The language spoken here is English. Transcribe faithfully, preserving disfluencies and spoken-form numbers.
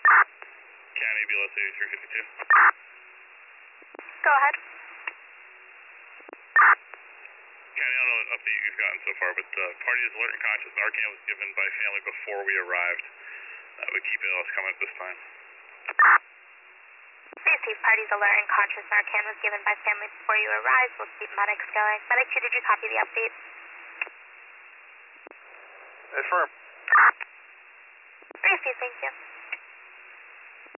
County B L S eighty-three fifty-two. Go ahead. County, I don't know what update you've gotten so far, but uh, party is alert and conscious. Narcan was given by family before we arrived. Uh, but keep it else coming at this time. Please keep parties alert and conscious. Narcan was given by family before you arrived. We'll keep medics going. Medic two, did you copy the update? Affirm. Briefly, thank you.